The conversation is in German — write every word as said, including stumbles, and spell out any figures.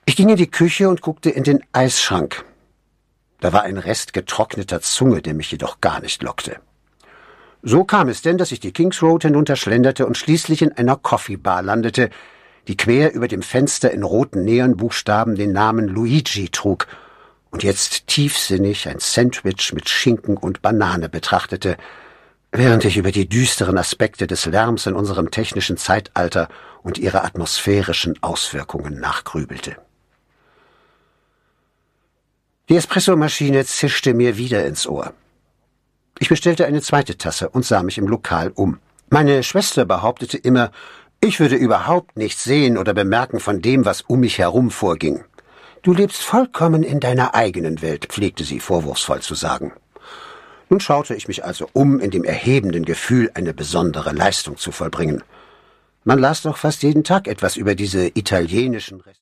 Ich ging in die Küche und guckte in den Eisschrank. Da war ein Rest getrockneter Zunge, der mich jedoch gar nicht lockte. So kam es denn, dass ich die Kings Road hinunterschlenderte und schließlich in einer Coffeebar landete, die quer über dem Fenster in roten Neonbuchstaben den Namen Luigi trug und jetzt tiefsinnig ein Sandwich mit Schinken und Banane betrachtete, während ich über die düsteren Aspekte des Lärms in unserem technischen Zeitalter und ihre atmosphärischen Auswirkungen nachgrübelte. Die Espressomaschine zischte mir wieder ins Ohr. Ich bestellte eine zweite Tasse und sah mich im Lokal um. Meine Schwester behauptete immer, ich würde überhaupt nichts sehen oder bemerken von dem, was um mich herum vorging. »Du lebst vollkommen in deiner eigenen Welt«, pflegte sie vorwurfsvoll zu sagen. Nun schaute ich mich also um, in dem erhebenden Gefühl, eine besondere Leistung zu vollbringen. Man las doch fast jeden Tag etwas über diese italienischen Restaurants.